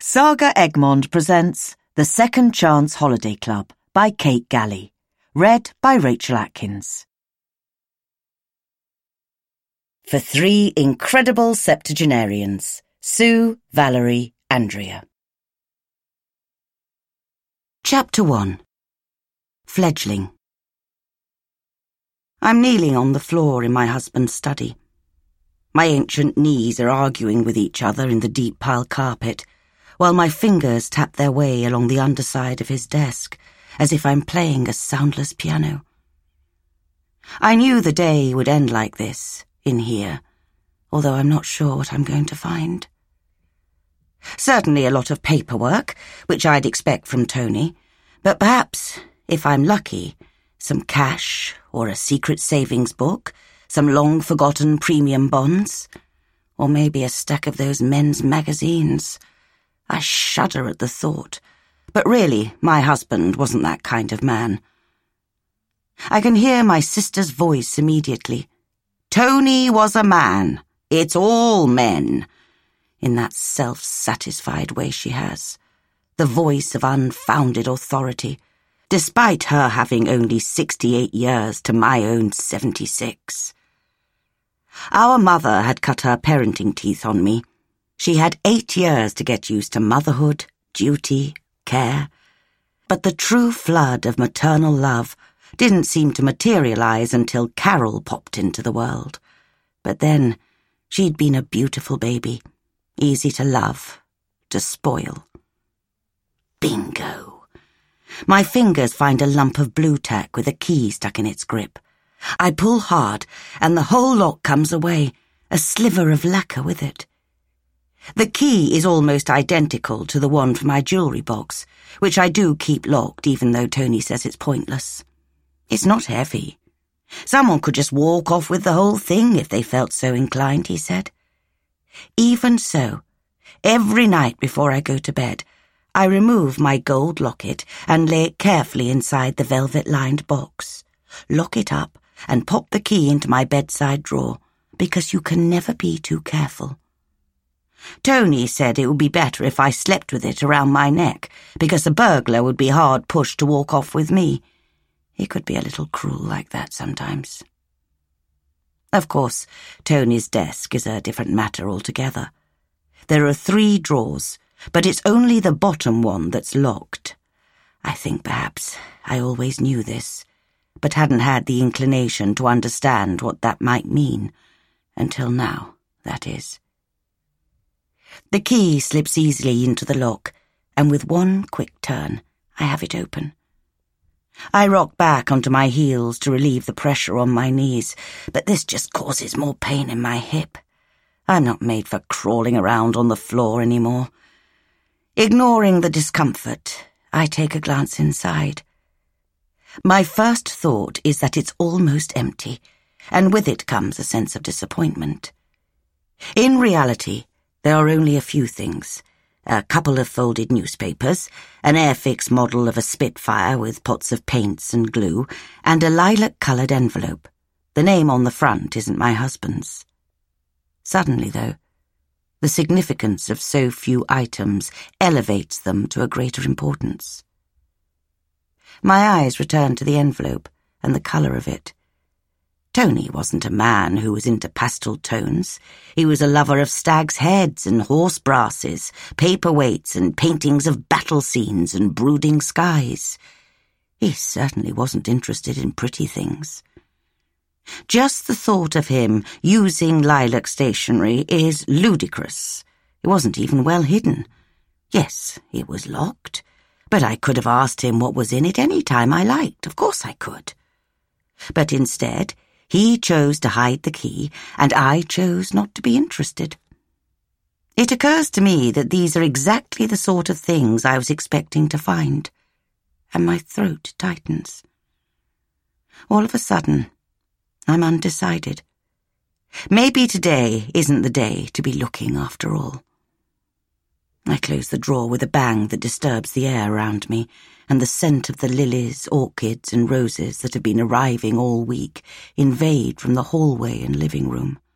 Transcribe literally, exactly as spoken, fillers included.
Saga Egmont presents The Second Chance Holiday Club by Kate Galley. Read by Rachel Atkins. For three incredible septuagenarians, Sue, Valerie, Andrea. Chapter one. Fledgling. I'm kneeling on the floor in my husband's study. My ancient knees are arguing with each other in the deep pile carpet, while my fingers tap their way along the underside of his desk, as if I'm playing a soundless piano. I knew the day would end like this, in here, although I'm not sure what I'm going to find. Certainly a lot of paperwork, which I'd expect from Tony, but perhaps, if I'm lucky, some cash or a secret savings book, some long-forgotten premium bonds, or maybe a stack of those men's magazines. I shudder at the thought, but really, my husband wasn't that kind of man. I can hear my sister's voice immediately. Tony was a man. It's all men. In that self-satisfied way she has. The voice of unfounded authority, despite her having only sixty-eight years to my own seventy-six. Our mother had cut her parenting teeth on me. She had eight years to get used to motherhood, duty, care. But the true flood of maternal love didn't seem to materialize until Carol popped into the world. But then, she'd been a beautiful baby, easy to love, to spoil. Bingo! My fingers find a lump of blue tack with a key stuck in its grip. I pull hard, and the whole lock comes away, a sliver of lacquer with it. The key is almost identical to the one from my jewellery box, which I do keep locked even though Tony says it's pointless. It's not heavy. Someone could just walk off with the whole thing if they felt so inclined, he said. Even so, every night before I go to bed, I remove my gold locket and lay it carefully inside the velvet-lined box, lock it up, and pop the key into my bedside drawer, because you can never be too careful. Tony said it would be better if I slept with it around my neck, because a burglar would be hard pushed to walk off with me. He could be a little cruel like that sometimes. Of course, Tony's desk is a different matter altogether. There are three drawers, but it's only the bottom one that's locked. I think perhaps I always knew this, but hadn't had the inclination to understand what that might mean. Until now, that is. The key slips easily into the lock, and with one quick turn, I have it open. I rock back onto my heels to relieve the pressure on my knees, but this just causes more pain in my hip. I'm not made for crawling around on the floor anymore. Ignoring the discomfort, I take a glance inside. My first thought is that it's almost empty, and with it comes a sense of disappointment. In reality, there are only a few things. A couple of folded newspapers, an Airfix model of a Spitfire with pots of paints and glue, and a lilac-coloured envelope. The name on the front isn't my husband's. Suddenly, though, the significance of so few items elevates them to a greater importance. My eyes return to the envelope and the colour of it. Tony wasn't a man who was into pastel tones. He was a lover of stags' heads and horse brasses, paperweights and paintings of battle scenes and brooding skies. He certainly wasn't interested in pretty things. Just the thought of him using lilac stationery is ludicrous. It wasn't even well hidden. Yes, it was locked, but I could have asked him what was in it any time I liked. Of course I could. But instead, he chose to hide the key, and I chose not to be interested. It occurs to me that these are exactly the sort of things I was expecting to find, and my throat tightens. All of a sudden, I'm undecided. Maybe today isn't the day to be looking after all. I close the drawer with a bang that disturbs the air around me, and the scent of the lilies, orchids, and roses that have been arriving all week invade from the hallway and living room.